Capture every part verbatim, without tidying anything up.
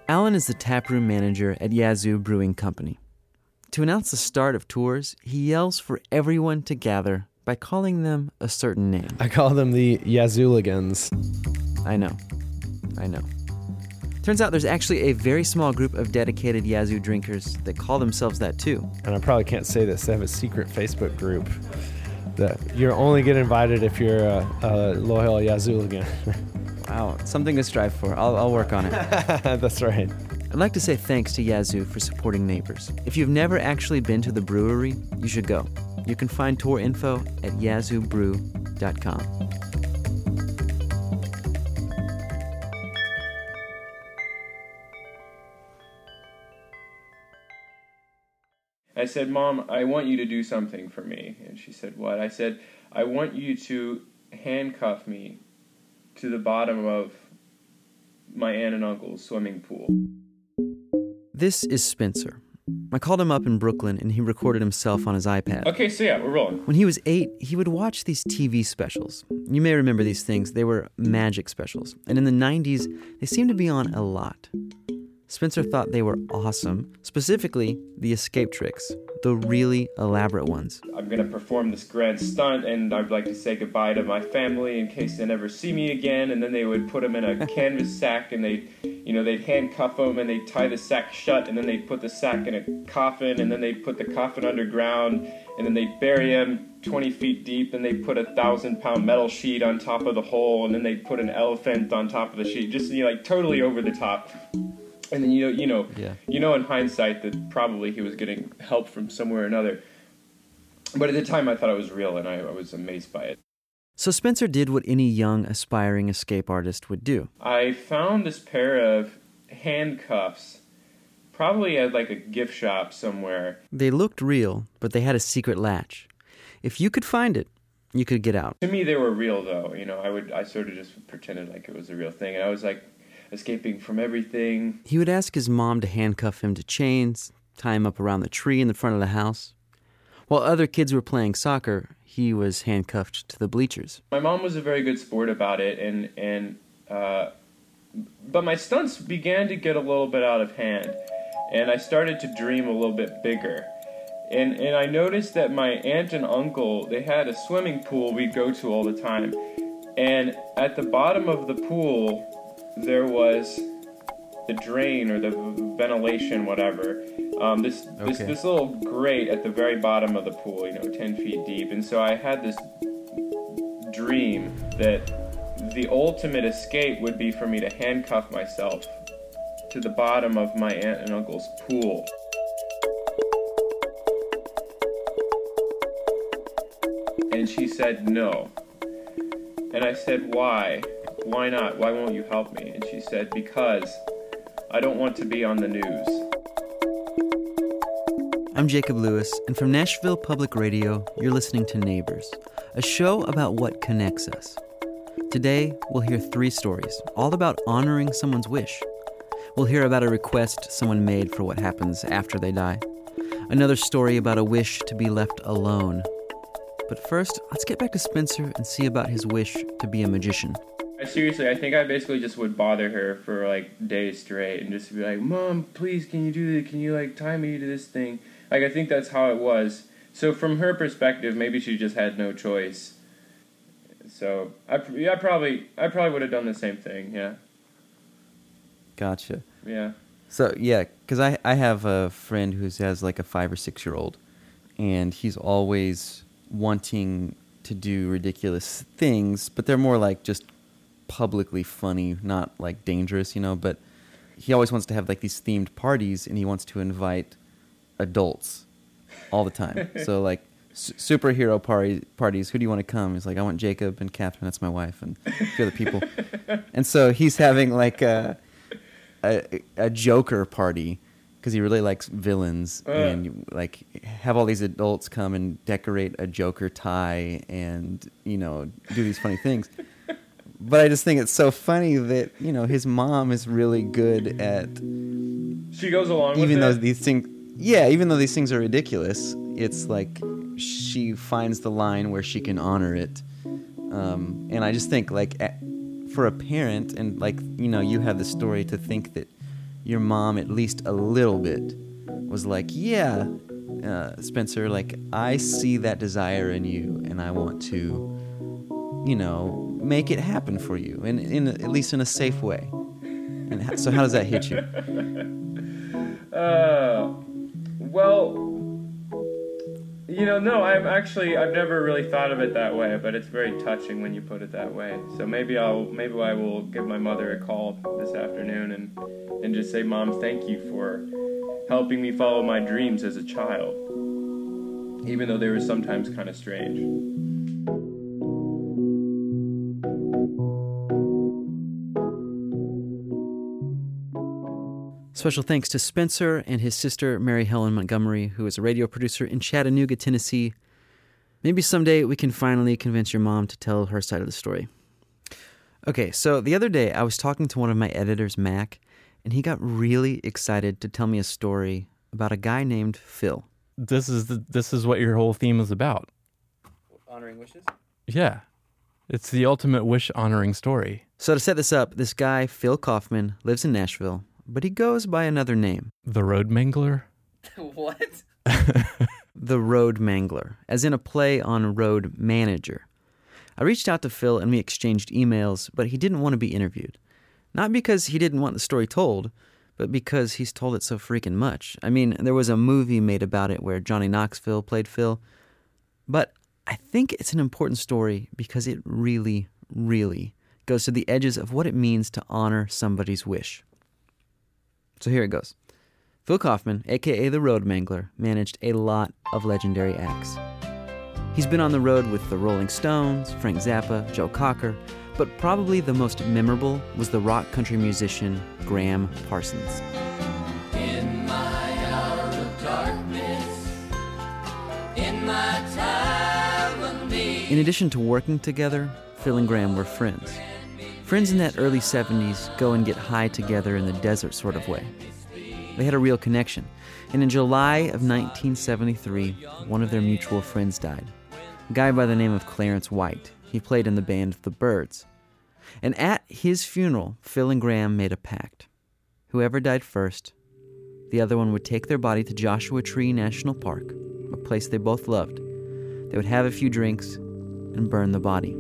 Alan is the taproom manager at Yazoo Brewing Company. To announce the start of tours, he yells for everyone to gather by calling them a certain name. I call them the Yazooligans. I know. I know. Turns out there's actually a very small group of dedicated Yazoo drinkers that call themselves that too. And I probably can't say this. They have a secret Facebook group that you only get invited if you're a, a loyal Yazooligan. Wow, something to strive for. I'll, I'll work on it. That's right. I'd like to say thanks to Yazoo for supporting Neighbors. If you've never actually been to the brewery, you should go. You can find tour info at yazoo brew dot com. I said, Mom, I want you to do something for me. And she said, what? I said, I want you to handcuff me to the bottom of my aunt and uncle's swimming pool. This is Spencer. I called him up in Brooklyn, and he recorded himself on his iPad. Okay, so yeah, we're rolling. When he was eight, he would watch these T V specials. You may remember these things. They were magic specials. And in the nineties, they seemed to be on a lot. Spencer thought they were awesome, specifically the escape tricks, the really elaborate ones. I'm going to perform this grand stunt, and I'd like to say goodbye to my family in case they never see me again. And then they would put them in a canvas sack, and they'd, you know, they'd handcuff them, and they'd tie the sack shut, and then they'd put the sack in a coffin, and then they'd put the coffin underground, and then they'd bury him twenty feet deep, and they'd put a thousand-pound metal sheet on top of the hole, and then they'd put an elephant on top of the sheet, just, you know, like totally over the top. And then, you know, you know, yeah. you know, in hindsight that probably he was getting help from somewhere or another. But at the time, I thought it was real, and I, I was amazed by it. So Spencer did what any young, aspiring escape artist would do. I found this pair of handcuffs, probably at like a gift shop somewhere. They looked real, but they had a secret latch. If you could find it, you could get out. To me, they were real, though. You know, I would, I sort of just pretended like it was a real thing, and I was like, escaping from everything. He would ask his mom to handcuff him to chains, tie him up around the tree in the front of the house. While other kids were playing soccer, he was handcuffed to the bleachers. My mom was a very good sport about it, and and uh, but my stunts began to get a little bit out of hand, and I started to dream a little bit bigger. And and I noticed that my aunt and uncle, they had a swimming pool we'd go to all the time, and at the bottom of the pool, there was the drain or the ventilation, whatever. Um, this okay. this this little grate at the very bottom of the pool, you know, ten feet deep. And so I had this dream that the ultimate escape would be for me to handcuff myself to the bottom of my aunt and uncle's pool. And she said no. And I said, why? Why not? Why won't you help me? And she said, because I don't want to be on the news. I'm Jacob Lewis, and from Nashville Public Radio, you're listening to Neighbors, a show about what connects us. Today, we'll hear three stories, all about honoring someone's wish. We'll hear about a request someone made for what happens after they die. Another story about a wish to be left alone. But first, let's get back to Spencer and see about his wish to be a magician. Seriously, I think I basically just would bother her for like days straight and just be like, Mom, please, can you do this? Can you like tie me to this thing? Like, I think that's how it was. So from her perspective, maybe she just had no choice. So I, yeah, I probably, I probably would have done the same thing. Yeah. Gotcha. Yeah. So yeah, because I I have a friend who has like a five or six year old, and he's always wanting to do ridiculous things, but they're more like just publicly funny, not like dangerous, you know, but he always wants to have like these themed parties, and he wants to invite adults all the time. So like su- superhero party, parties, who do you want to come? He's like, I want Jacob and Catherine, that's my wife, and a few other people. And so he's having like a a, a Joker party because he really likes villains, uh. and like have all these adults come and decorate a Joker tie and, you know, do these funny things. But I just think it's so funny that, you know, his mom is really good at... She goes along with it? Even though these things... Yeah, even though these things are ridiculous, it's like she finds the line where she can honor it. Um, and I just think, like, for a parent, and, like, you know, you have the story to think that your mom, at least a little bit, was like, yeah, uh, Spencer, like, I see that desire in you, and I want to, you know, make it happen for you, and in, in at least in a safe way. And how, so how does that hit you? Uh, well, you know, no, I'm actually, I've never really thought of it that way, but it's very touching when you put it that way. So maybe I'll, maybe I will give my mother a call this afternoon and, and just say, Mom, thank you for helping me follow my dreams as a child, even though they were sometimes kind of strange. Special thanks to Spencer and his sister, Mary Helen Montgomery, who is a radio producer in Chattanooga, Tennessee. Maybe someday we can finally convince your mom to tell her side of the story. Okay, so the other day I was talking to one of my editors, Mac, and he got really excited to tell me a story about a guy named Phil. This is the, this is what your whole theme is about. Honoring wishes? Yeah. It's the ultimate wish-honoring story. So to set this up, this guy, Phil Kaufman, lives in Nashville, but he goes by another name. The Road Mangler? What? The Road Mangler, as in a play on Road Manager. I reached out to Phil and we exchanged emails, but he didn't want to be interviewed. Not because he didn't want the story told, but because he's told it so freaking much. I mean, there was a movie made about it where Johnny Knoxville played Phil. But I think it's an important story because it really, really goes to the edges of what it means to honor somebody's wish. So here it goes. Phil Kaufman, a k a the Road Mangler, managed a lot of legendary acts. He's been on the road with the Rolling Stones, Frank Zappa, Joe Cocker, but probably the most memorable was the rock country musician Gram Parsons. In my hour of darkness, in my time of need. In addition to working together, Phil and Gram were friends. Friends in that early seventies go and get high together in the desert sort of way. They had a real connection, and in July of nineteen seventy-three, one of their mutual friends died. A guy by the name of Clarence White. He played in the band The Byrds. And at his funeral, Phil and Gram made a pact. Whoever died first, the other one would take their body to Joshua Tree National Park, a place they both loved. They would have a few drinks and burn the body.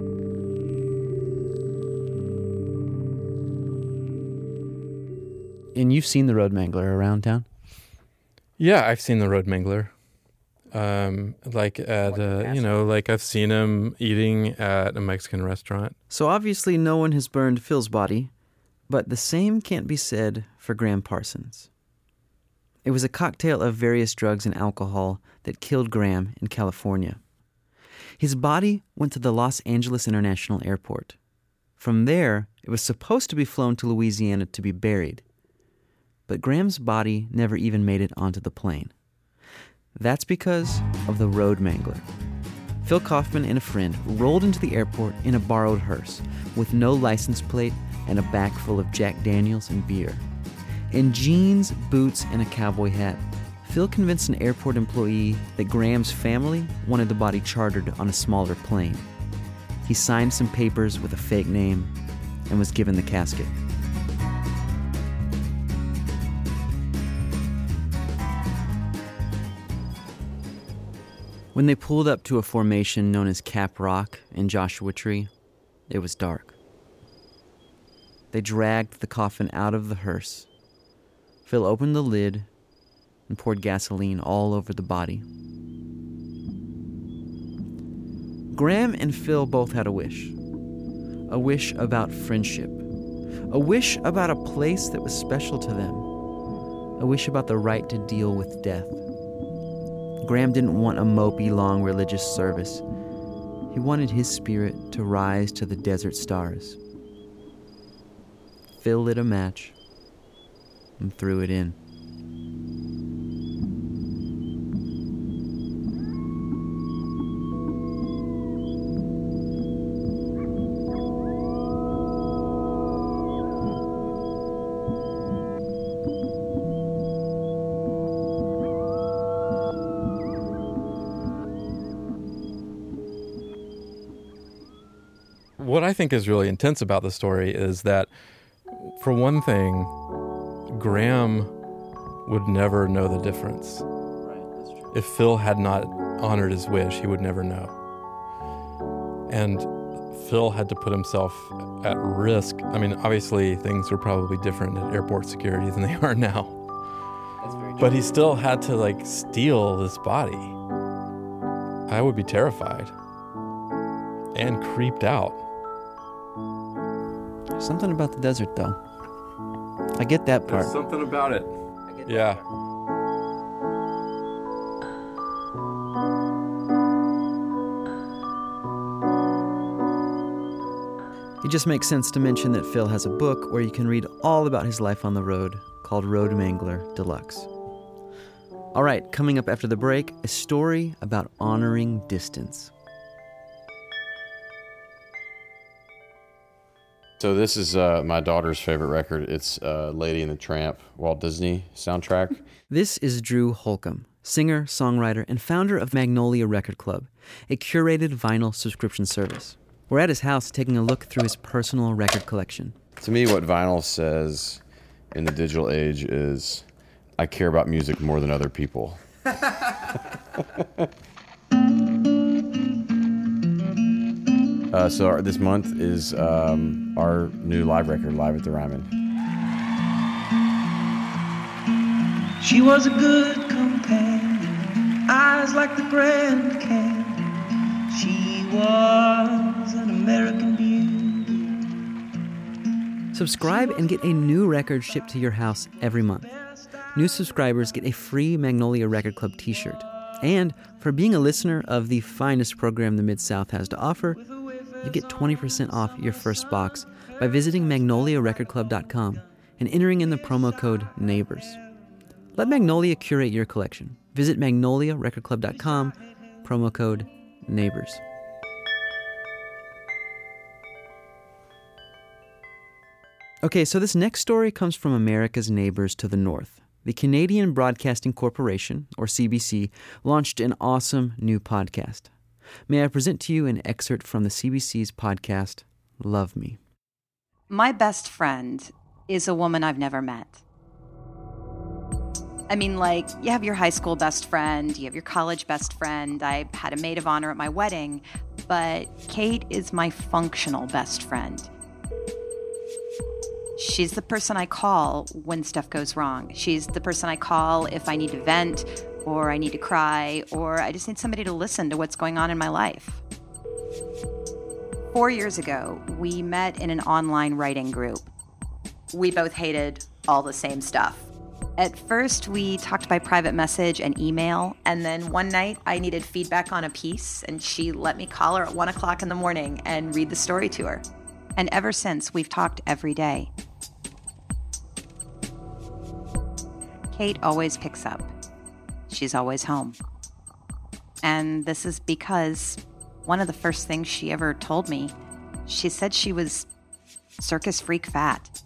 And you've seen the Road Mangler around town? Yeah, I've seen the Road Mangler. Um, like at, uh, you know, like I've seen him eating at a Mexican restaurant. So obviously no one has burned Phil's body, but the same can't be said for Gram Parsons. It was a cocktail of various drugs and alcohol that killed Gram in California. His body went to the Los Angeles International Airport. From there, it was supposed to be flown to Louisiana to be buried. But Gram's body never even made it onto the plane. That's because of the Road Mangler. Phil Kaufman and a friend rolled into the airport in a borrowed hearse with no license plate and a back full of Jack Daniels and beer. In jeans, boots, and a cowboy hat, Phil convinced an airport employee that Gram's family wanted the body chartered on a smaller plane. He signed some papers with a fake name and was given the casket. When they pulled up to a formation known as Cap Rock in Joshua Tree, it was dark. They dragged the coffin out of the hearse. Phil opened the lid and poured gasoline all over the body. Gram and Phil both had a wish. A wish about friendship. A wish about a place that was special to them. A wish about the right to deal with death. Gram didn't want a mopey, long religious service. He wanted his spirit to rise to the desert stars. Phil lit a match and threw it in. What I think is really intense about the story is that, for one thing, Graham would never know the difference. Right, that's true. If Phil had not honored his wish, he would never know. And Phil had to put himself at risk. I mean, obviously, things were probably different at airport security than they are now. That's very true. But he still had to, like, steal this body. I would be terrified and creeped out. Something about the desert, though. I get that part. There's something about it. I get Yeah. It just makes sense to mention that Phil has a book where you can read all about his life on the road called Road Mangler Deluxe. All right, coming up after the break, a story about honoring distance. So this is uh, my daughter's favorite record. It's uh, Lady and the Tramp, Walt Disney soundtrack. This is Drew Holcomb, singer, songwriter, and founder of Magnolia Record Club, a curated vinyl subscription service. We're at his house taking a look through his personal record collection. To me, what vinyl says in the digital age is, I care about music more than other people. uh, so our, this month is um, our new live record, Live at the Ryman. She was a good companion, eyes like the Grand Canyon. She was an American beauty. Subscribe and get a new record shipped to your house every month. New subscribers get a free Magnolia Record Club t-shirt. And for being a listener of the finest program the Mid-South has to offer, you get twenty percent off your first box by visiting magnolia record club dot com and entering in the promo code NEIGHBORS. Let Magnolia curate your collection. Visit magnolia record club dot com, promo code NEIGHBORS. Okay, so this next story comes from America's neighbors to the north. The Canadian Broadcasting Corporation, or C B C, launched an awesome new podcast. May I present to you an excerpt from the C B C's podcast, Love Me. My best friend is a woman I've never met. I mean, like, you have your high school best friend, you have your college best friend, I had a maid of honor at my wedding, but Kate is my functional best friend. She's the person I call when stuff goes wrong. She's the person I call if I need to vent, or I need to cry, or I just need somebody to listen to what's going on in my life. Four years ago, we met in an online writing group. We both hated all the same stuff. At first, we talked by private message and email, and then one night I needed feedback on a piece, and she let me call her at one o'clock in the morning and read the story to her. And ever since, we've talked every day. Kate always picks up. She's always home. And this is because one of the first things she ever told me, she said she was circus freak fat.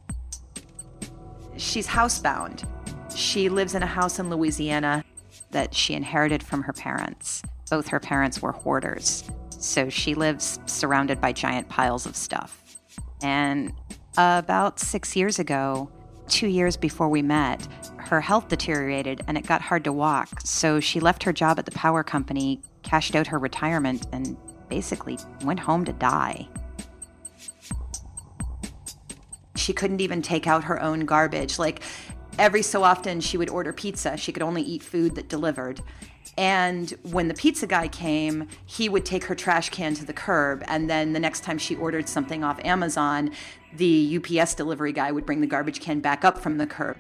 She's housebound. She lives in a house in Louisiana that she inherited from her parents. Both her parents were hoarders, so she lives surrounded by giant piles of stuff. And about six years ago, two years before we met, her health deteriorated and it got hard to walk, so she left her job at the power company, cashed out her retirement, and basically went home to die. She couldn't even take out her own garbage. Like, every so often she would order pizza. She could only eat food that delivered. And when the pizza guy came, he would take her trash can to the curb. And then the next time she ordered something off Amazon, the U P S delivery guy would bring the garbage can back up from the curb.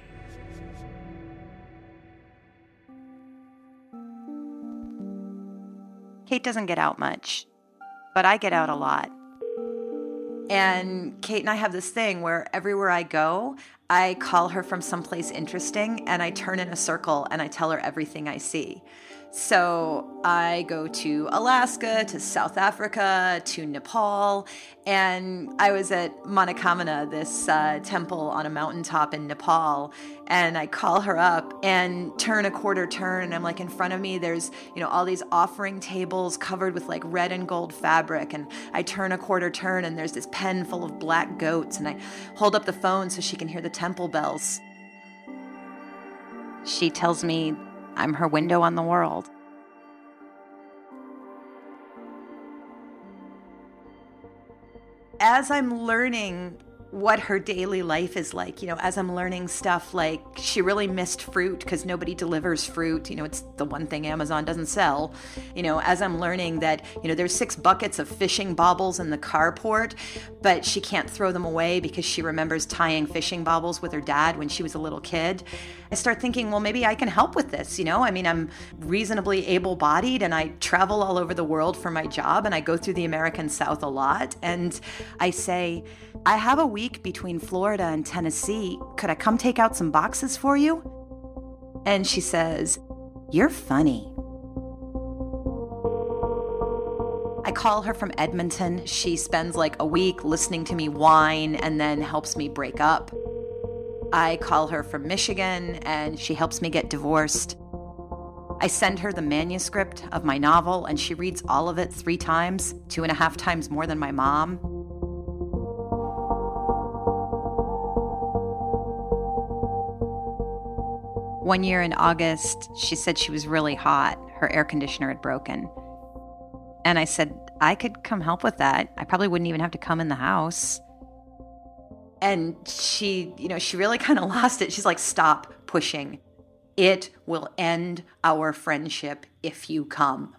Kate doesn't get out much, but I get out a lot. And Kate and I have this thing where everywhere I go, I call her from someplace interesting and I turn in a circle and I tell her everything I see. So I go to Alaska, to South Africa, to Nepal, and I was at Manokamana, this uh, temple on a mountaintop in Nepal, and I call her up and turn a quarter turn, and I'm like, in front of me there's, you know, all these offering tables covered with like red and gold fabric, and I turn a quarter turn and there's this pen full of black goats, and I hold up the phone so she can hear the temple bells. She tells me I'm her window on the world. As I'm learning what her daily life is like, you know, as I'm learning stuff like she really missed fruit because nobody delivers fruit, you know, it's the one thing Amazon doesn't sell, you know, as I'm learning that, you know, there's six buckets of fishing baubles in the carport, but she can't throw them away because she remembers tying fishing baubles with her dad when she was a little kid. I start thinking, well, maybe I can help with this, you know? I mean, I'm reasonably able-bodied and I travel all over the world for my job and I go through the American South a lot. And I say, I have a week between Florida and Tennessee. Could I come take out some boxes for you? And she says, you're funny. I call her from Edmonton. She spends like a week listening to me whine and then helps me break up. I call her from Michigan and she helps me get divorced. I send her the manuscript of my novel and she reads all of it three times, two and a half times more than my mom. One year in August, she said she was really hot. Her air conditioner had broken. And I said, I could come help with that. I probably wouldn't even have to come in the house. And she, you know, she really kind of lost it. She's like, stop pushing. It will end our friendship if you come.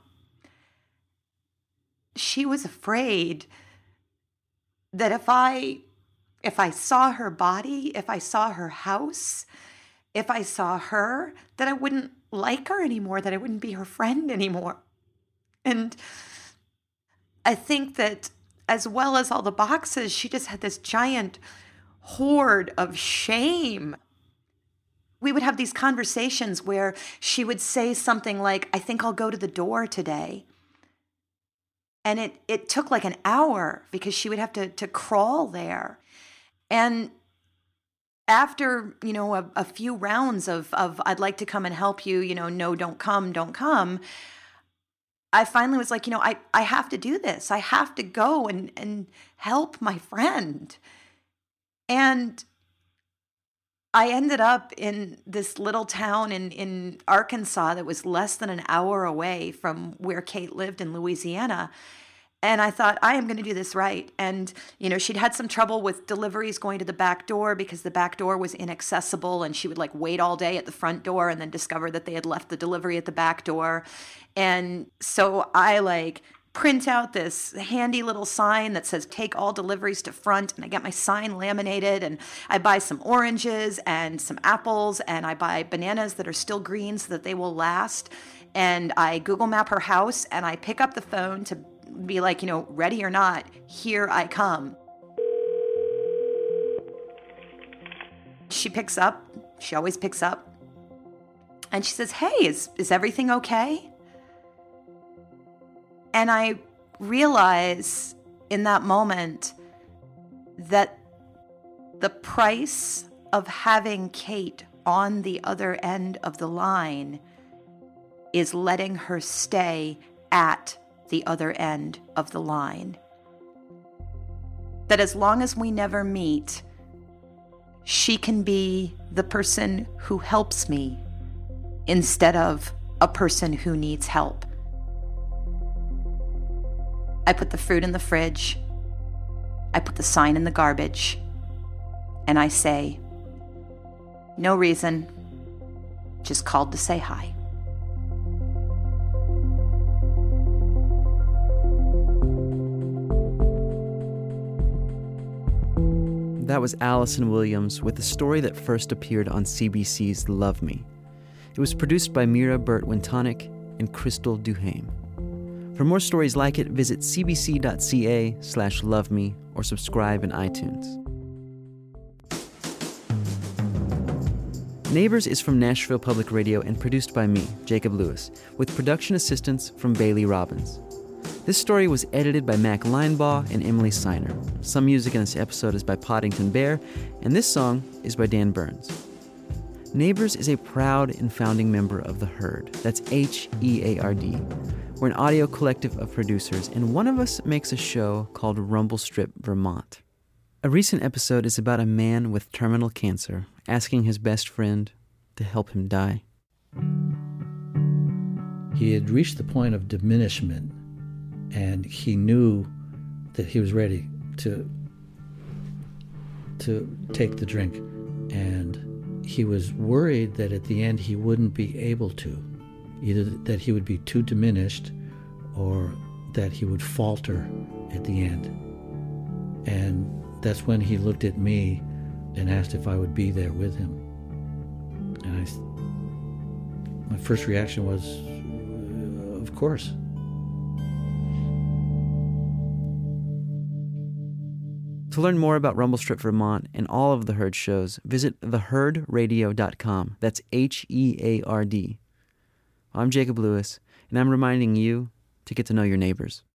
She was afraid that if I, if I saw her body, if I saw her house, if I saw her, that I wouldn't like her anymore, that I wouldn't be her friend anymore. And I think that as well as all the boxes, she just had this giant hoard of shame. We would have these conversations where she would say something like, I think I'll go to the door today. And it, it took like an hour because she would have to, to crawl there. And after, you know, a, a few rounds of, of, I'd like to come and help you, you know, no, don't come, don't come, I finally was like, you know, I, I have to do this. I have to go and, and help my friend. And I ended up in this little town in, in Arkansas that was less than an hour away from where Kate lived in Louisiana. And I thought, I am going to do this right. And, you know, she'd had some trouble with deliveries going to the back door because the back door was inaccessible. And she would like wait all day at the front door and then discover that they had left the delivery at the back door. And so I like print out this handy little sign that says, take all deliveries to front. And I get my sign laminated and I buy some oranges and some apples and I buy bananas that are still green so that they will last. And I Google map her house and I pick up the phone to be like, you know, ready or not, here I come. She picks up. She always picks up. And she says, hey, is, is everything okay? And I realize in that moment that the price of having Kate on the other end of the line is letting her stay at the other end of the line. That as long as we never meet, she can be the person who helps me instead of a person who needs help. I put the fruit in the fridge. I put the sign in the garbage. And I say, no reason, just called to say hi. That was Allison Williams with a story that first appeared on C B C's Love Me. It was produced by Mira Burt-Wintonic and Crystal Duhame. For more stories like it, visit cbc.ca slash love me or subscribe in iTunes. Neighbors is from Nashville Public Radio and produced by me, Jacob Lewis, with production assistance from Bailey Robbins. This story was edited by Mac Linebaugh and Emily Siner. Some music in this episode is by Poddington Bear, and this song is by Dan Burns. Neighbors is a proud and founding member of The Herd. That's H E A R D. We're an audio collective of producers, and one of us makes a show called Rumble Strip Vermont. A recent episode is about a man with terminal cancer asking his best friend to help him die. He had reached the point of diminishment, and he knew that he was ready to to take the drink. And he was worried that at the end he wouldn't be able to. Either that he would be too diminished or that he would falter at the end. And that's when he looked at me and asked if I would be there with him. And I, my first reaction was, uh, of course. To learn more about Rumble Strip Vermont and all of the Herd shows, visit the herd radio dot com. That's H E A R D. I'm Jacob Lewis, and I'm reminding you to get to know your neighbors.